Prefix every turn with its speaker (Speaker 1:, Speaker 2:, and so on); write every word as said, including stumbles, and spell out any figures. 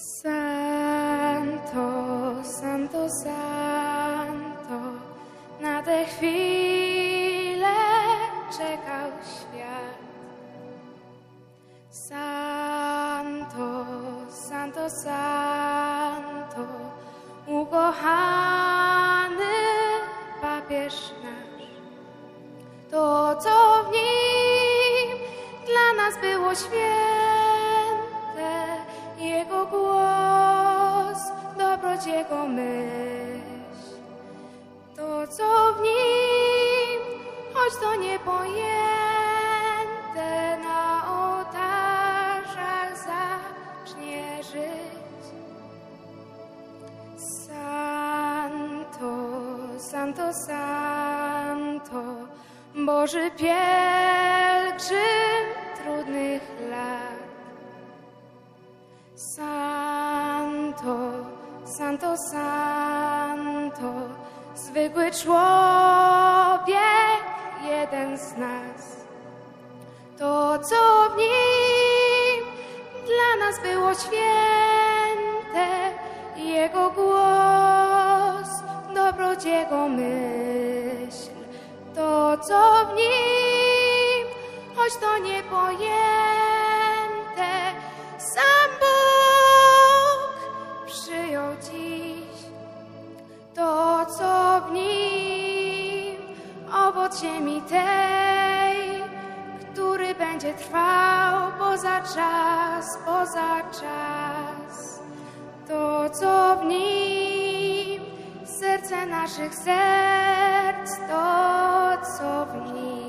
Speaker 1: Santo, Santo, Santo, na tę chwilę czekał świat. Santo, Santo, Santo, ukochany papież nasz. To, co w nim dla nas było święte, Jego głos, dobroć Jego myśl. To, co w nim, choć to niepojęte, na ołtarzach zacznie żyć. Santo, Santo, Santo, Boży pielgrzym trudnych lat. Santo, Santo, Santo, zwykły człowiek, jeden z nas. To, co w nim dla nas było święte, Jego głos, dobroć Jego myśl. To, co w nim, choć to niepojęte, sam Bóg przyjął dziś. To, co w nim, owoc ziemi tej, który będzie trwał poza czas, poza czas. To, co w nim, serce naszych serc, to, co w nim.